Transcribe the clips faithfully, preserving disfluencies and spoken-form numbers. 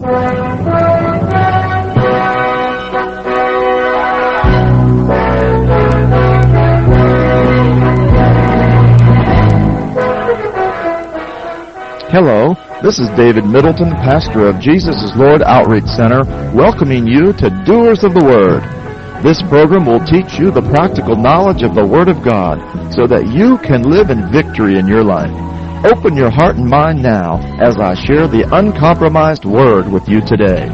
Hello, this is David Middleton, pastor of Jesus is Lord Outreach Center, welcoming you to Doers of the Word. This program will teach you the practical knowledge of the Word of God so that you can live in victory in your life. Open your heart and mind now as I share the uncompromised Word with you today.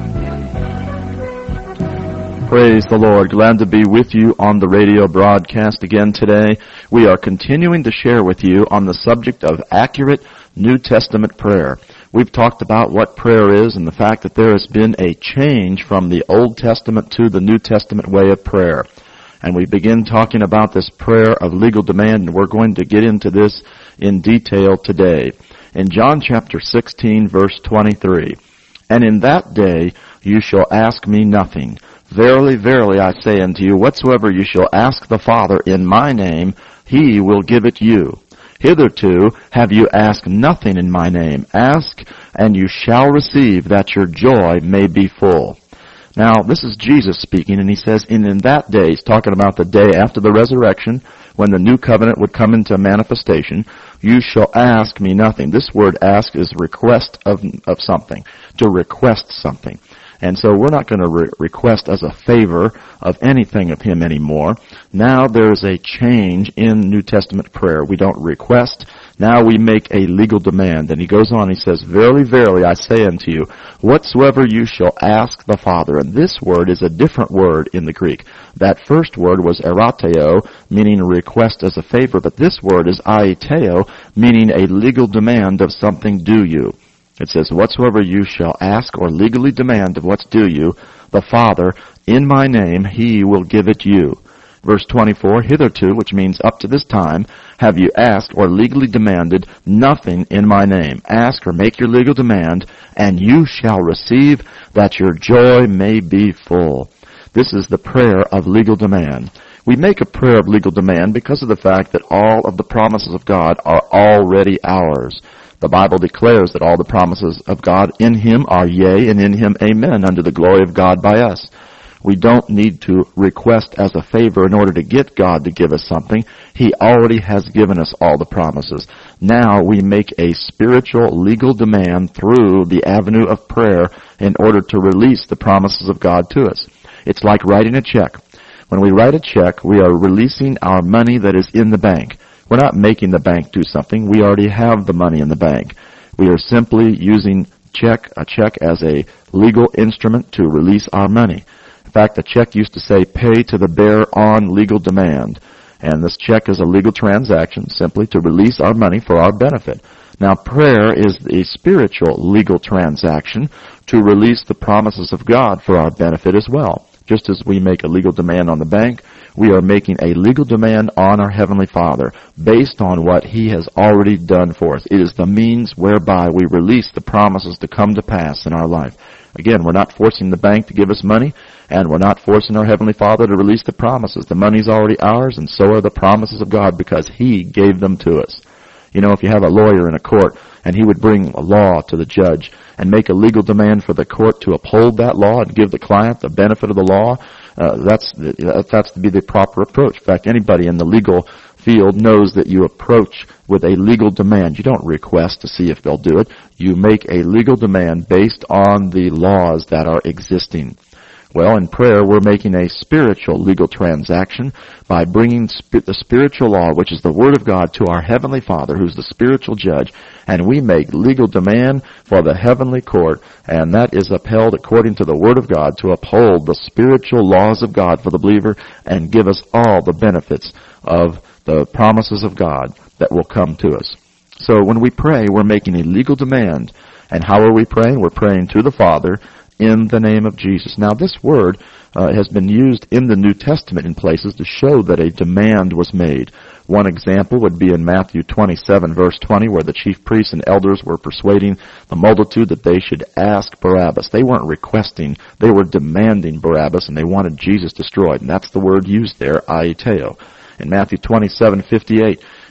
Praise the Lord. Glad to be with you on the radio broadcast again today. We are continuing to share with you on the subject of accurate New Testament prayer. We've talked about what prayer is and the fact that there has been a change from the Old Testament to the New Testament way of prayer. And we begin talking about this prayer of legal demand, and we're going to get into this in detail today. In John chapter sixteen, verse twenty-three, "And in that day you shall ask me nothing. Verily, verily, I say unto you, whatsoever you shall ask the Father in my name, he will give it you. Hitherto have you asked nothing in my name. Ask, and you shall receive, that your joy may be full." Now, this is Jesus speaking, and he says, and in that day, he's talking about the day after the resurrection, when the new covenant would come into manifestation, "you shall ask me nothing." This word ask is request of, of something, to request something. And so we're not going to re- request as a favor of anything of him anymore. Now there's a change in New Testament prayer. We don't request. Now we make a legal demand. And he goes on, he says, "Verily, verily, I say unto you, whatsoever you shall ask the Father." And this word is a different word in the Greek. That first word was erateo, meaning request as a favor. But this word is aiteo, meaning a legal demand of something due you. It says, "Whatsoever you shall ask or legally demand of what's due you, the Father, in my name, he will give it you." Verse twenty-four, "Hitherto," which means up to this time, "have you asked or legally demanded nothing in my name." Ask or make your legal demand, and you shall receive, that your joy may be full. This is the prayer of legal demand. We make a prayer of legal demand because of the fact that all of the promises of God are already ours. The Bible declares that all the promises of God in him are yea, and in him amen, unto the glory of God by us. We don't need to request as a favor in order to get God to give us something. He already has given us all the promises. Now we make a spiritual legal demand through the avenue of prayer in order to release the promises of God to us. It's like writing a check. When we write a check, we are releasing our money that is in the bank. We're not making the bank do something. We already have the money in the bank. We are simply using check, a check as a legal instrument to release our money. In fact, the check used to say, "Pay to the bearer on legal demand." And this check is a legal transaction simply to release our money for our benefit. Now, prayer is a spiritual legal transaction to release the promises of God for our benefit as well. Just as we make a legal demand on the bank, we are making a legal demand on our Heavenly Father based on what He has already done for us. It is the means whereby we release the promises to come to pass in our life. Again, we're not forcing the bank to give us money, and we're not forcing our Heavenly Father to release the promises. The money's already ours, and so are the promises of God because He gave them to us. You know, if you have a lawyer in a court, and he would bring a law to the judge and make a legal demand for the court to uphold that law and give the client the benefit of the law, uh, that's that's to be the proper approach. In fact, anybody in the legal field knows that you approach with a legal demand. You don't request to see if they'll do it. You make a legal demand based on the laws that are existing. Well, in prayer, we're making a spiritual legal transaction by bringing sp- the spiritual law, which is the Word of God, to our Heavenly Father, who's the spiritual judge, and we make legal demand for the heavenly court, and that is upheld according to the Word of God to uphold the spiritual laws of God for the believer and give us all the benefits of the promises of God that will come to us. So when we pray, we're making a legal demand. And how are we praying? We're praying to the Father in the name of Jesus. Now, this word uh, has been used in the New Testament in places to show that a demand was made. One example would be in Matthew twenty-seven, verse twenty, where the chief priests and elders were persuading the multitude that they should ask Barabbas. They weren't requesting, they were demanding Barabbas, and they wanted Jesus destroyed. And that's the word used there, aiteo. In Matthew twenty-seven fifty-eight,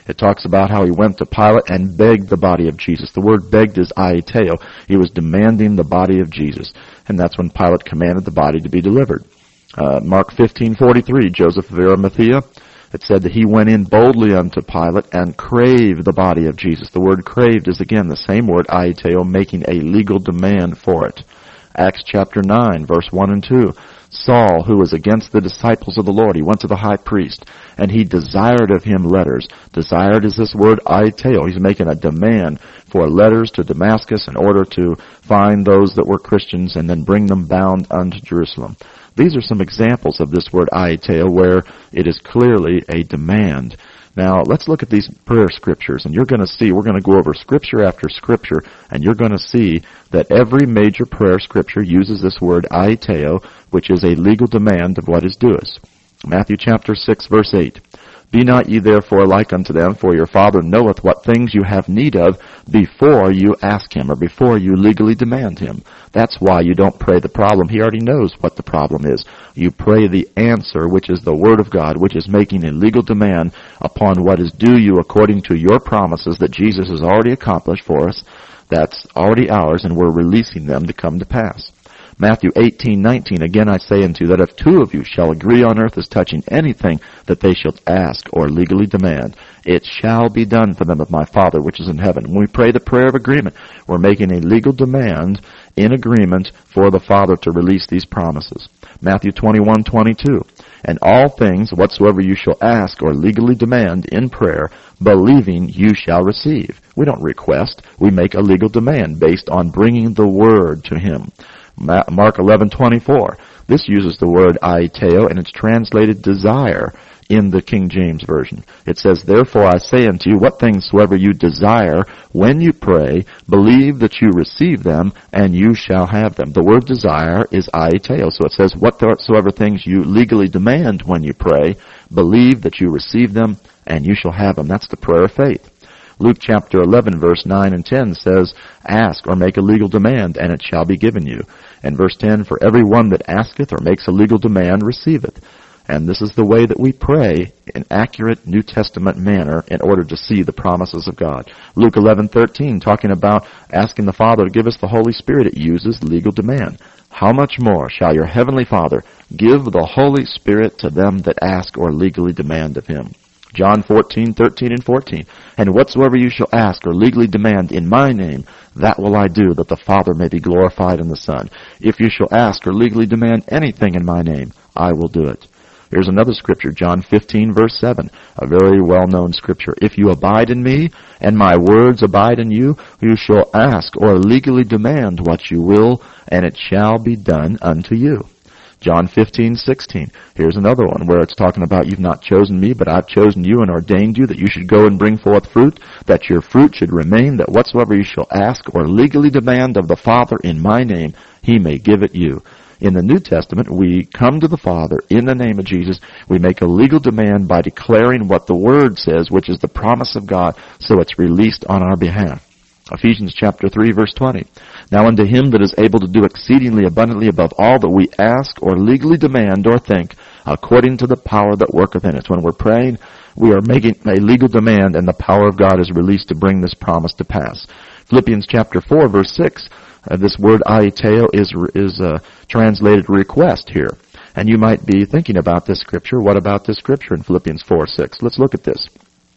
It talks about how he went to Pilate and begged the body of Jesus. The word begged is aiteo. He was demanding the body of Jesus. And that's when Pilate commanded the body to be delivered. Uh, Mark fifteen forty-three, Joseph of Arimathea, it said that he went in boldly unto Pilate and craved the body of Jesus. The word craved is again the same word, aiteo, making a legal demand for it. Acts chapter nine, verse one and two. Saul, who was against the disciples of the Lord, he went to the high priest, and he desired of him letters. Desired is this word aiteo. He's making a demand for letters to Damascus in order to find those that were Christians and then bring them bound unto Jerusalem. These are some examples of this word aiteo where it is clearly a demand. Now, let's look at these prayer scriptures, and you're going to see, we're going to go over scripture after scripture, and you're going to see that every major prayer scripture uses this word aiteo, which is a legal demand of what is due us. Matthew chapter six, verse eight. Be not ye therefore like unto them, for your Father knoweth what things you have need of before you ask him, or before you legally demand him. That's why you don't pray the problem. He already knows what the problem is. You pray the answer, which is the Word of God, which is making a legal demand upon what is due you according to your promises that Jesus has already accomplished for us. That's already ours, and we're releasing them to come to pass. Matthew eighteen nineteen, again I say unto you, that if two of you shall agree on earth as touching anything that they shall ask or legally demand, it shall be done for them of my Father which is in heaven. When we pray the prayer of agreement, we're making a legal demand in agreement for the Father to release these promises. Matthew twenty-one twenty-two, and all things whatsoever you shall ask or legally demand in prayer, believing you shall receive. We don't request, we make a legal demand based on bringing the Word to Him. Mark eleven twenty-four. This uses the word aiteo, and it's translated desire in the King James Version. It says, therefore I say unto you, what things soever you desire, when you pray, believe that you receive them, and you shall have them. The word desire is aiteo. So it says, whatsoever things you legally demand when you pray, believe that you receive them, and you shall have them. That's the prayer of faith. Luke chapter eleven, verse nine and ten says, ask or make a legal demand, and it shall be given you. And verse ten, for every one that asketh or makes a legal demand receiveth. And this is the way that we pray in accurate New Testament manner in order to see the promises of God. Luke eleven thirteen, talking about asking the Father to give us the Holy Spirit, it uses legal demand. How much more shall your heavenly Father give the Holy Spirit to them that ask or legally demand of Him? John fourteen thirteen and fourteen, and whatsoever you shall ask or legally demand in my name, that will I do, that the Father may be glorified in the Son. If you shall ask or legally demand anything in my name, I will do it. Here's another scripture, John fifteen, verse seven, a very well-known scripture. If you abide in me, and my words abide in you, you shall ask or legally demand what you will, and it shall be done unto you. John fifteen sixteen. Here's another one where it's talking about you've not chosen me, but I've chosen you and ordained you that you should go and bring forth fruit, that your fruit should remain, that whatsoever you shall ask or legally demand of the Father in my name, he may give it you. In the New Testament, we come to the Father in the name of Jesus. We make a legal demand by declaring what the Word says, which is the promise of God, so it's released on our behalf. Ephesians chapter three, verse twenty. Now unto him that is able to do exceedingly abundantly above all that we ask or legally demand or think, according to the power that worketh in us. When we're praying, we are making a legal demand, and the power of God is released to bring this promise to pass. Philippians chapter four, verse six, uh, this word aiteo is, is uh, translated request here. And you might be thinking about this scripture. What about this scripture in Philippians four six? Let's look at this.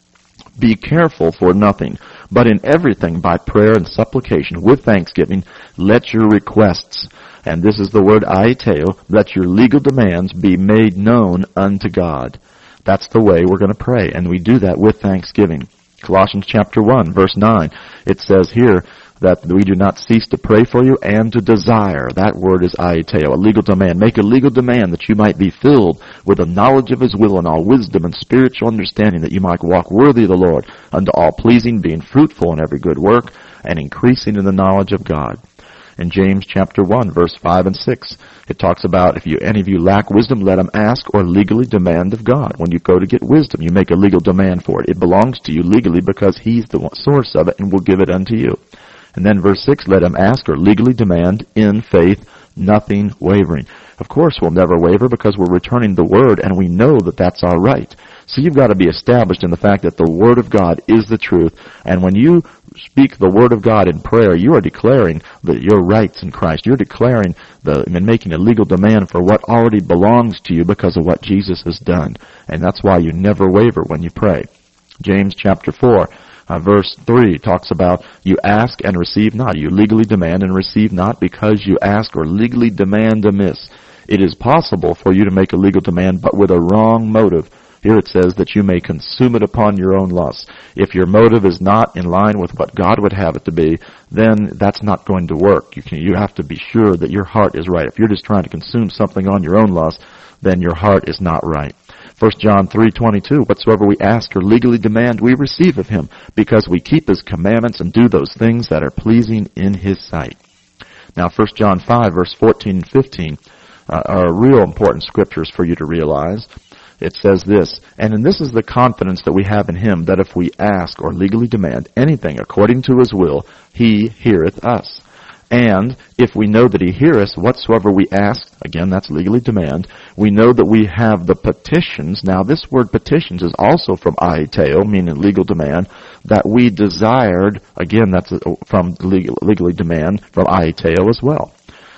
Be careful for nothing, but in everything by prayer and supplication with thanksgiving, let your requests, and this is the word aiteo, let your legal demands be made known unto God. That's the way we're going to pray, and we do that with thanksgiving. Colossians chapter one, verse nine, it says here that we do not cease to pray for you and to desire. That word is aiteo, a legal demand. Make a legal demand that you might be filled with the knowledge of His will and all wisdom and spiritual understanding, that you might walk worthy of the Lord, unto all pleasing, being fruitful in every good work, and increasing in the knowledge of God. In James chapter one, verse five and six, it talks about if you, any of you lack wisdom, let him ask or legally demand of God. When you go to get wisdom, you make a legal demand for it. It belongs to you legally because He's the source of it and will give it unto you. And then verse six, let him ask or legally demand in faith, nothing wavering. of course we'll never waver because we're returning the Word and we know that that's our right. So you've got to be established in the fact that the Word of God is the truth, and when you speak the Word of God in prayer, you are declaring that your rights in Christ. You're declaring the, and making a legal demand for what already belongs to you because of what Jesus has done. And that's why you never waver when you pray. James chapter four, uh, verse three talks about you ask and receive not. You legally demand and receive not because you ask or legally demand amiss. It is possible for you to make a legal demand, but with a wrong motive. Here it says that you may consume it upon your own lusts. If your motive is not in line with what God would have it to be, then that's not going to work. You can, you have to be sure that your heart is right. If you're just trying to consume something on your own lust, then your heart is not right. First John three twenty-two, whatsoever we ask or legally demand, we receive of him, because we keep his commandments and do those things that are pleasing in his sight. Now, First John five, verse fourteen and fifteen uh, are real important scriptures for you to realize. It says this, and this is the confidence that we have in him, that if we ask or legally demand anything according to his will, he heareth us. And if we know that he heareth whatsoever we ask, again, that's legally demand, we know that we have the petitions. Now, this word petitions is also from aiteo, meaning legal demand, that we desired. Again, that's from legal, legally demand, from aiteo as well.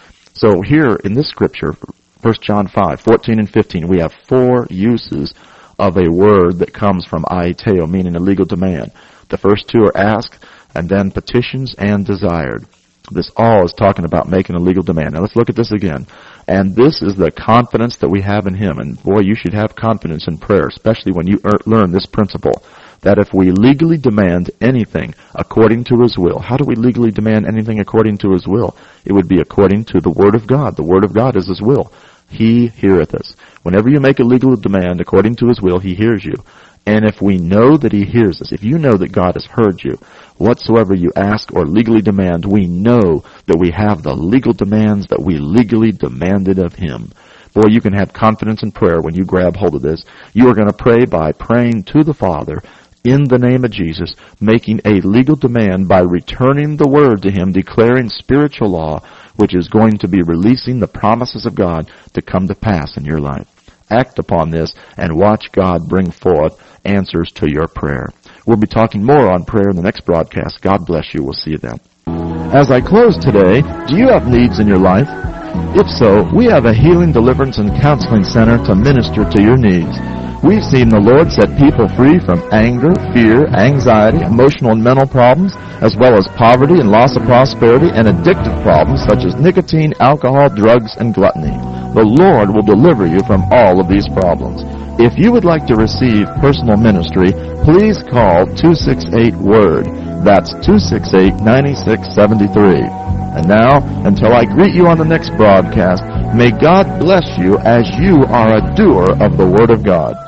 So here in this scripture, First John five, fourteen and fifteen, we have four uses of a word that comes from aiteo, meaning a legal demand. The first two are ask, and then petitions and desired. This all is talking about making a legal demand. Now let's look at this again. And this is the confidence that we have in him. And boy, you should have confidence in prayer, especially when you er- learn this principle, that if we legally demand anything according to his will, how do we legally demand anything according to his will? It would be according to the Word of God. The Word of God is his will. He heareth us. Whenever you make a legal demand according to his will, he hears you. And if we know that he hears us, if you know that God has heard you, whatsoever you ask or legally demand, we know that we have the legal demands that we legally demanded of him. Boy, you can have confidence in prayer when you grab hold of this. You are going to pray by praying to the Father in the name of Jesus, making a legal demand by returning the Word to him, declaring spiritual law, which is going to be releasing the promises of God to come to pass in your life. Act upon this and watch God bring forth answers to your prayer. We'll be talking more on prayer in the next broadcast. God bless you. We'll see you then. As I close today, do you have needs in your life? If so, we have a healing, deliverance, and counseling center to minister to your needs. We've seen the Lord set people free from anger, fear, anxiety, emotional and mental problems, as well as poverty and loss of prosperity and addictive problems such as nicotine, alcohol, drugs, and gluttony. The Lord will deliver you from all of these problems. If you would like to receive personal ministry, please call two six eight word. That's two six eight, nine six seven three. And now, until I greet you on the next broadcast, may God bless you as you are a doer of the Word of God.